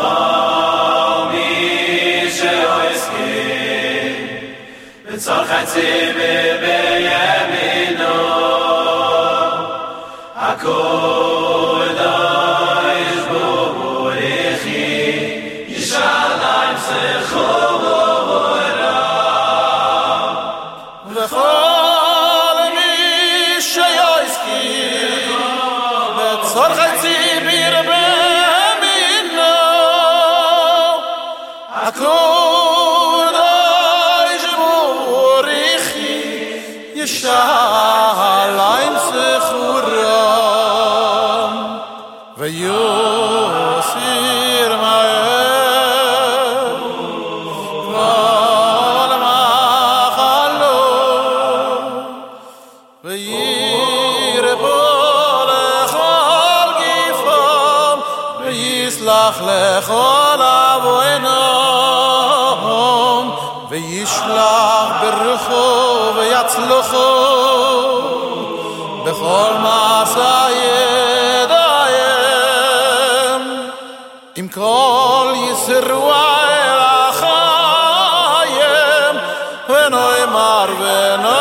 וכל מי שעוסקים בצורך הציבור בימינו הקודש בורכי ישלם זכורם וכל מי שעוסקים בצורך הציבור בימינו הקודש בורכי ישלם זכורם ויוסיר מהר כל מחלות וירפא לכל גפם ויסלח לכל עוונם וישלח ברוחו ויצלחו בכל מעשה ידיים עם כל ישראל החיים ונאמר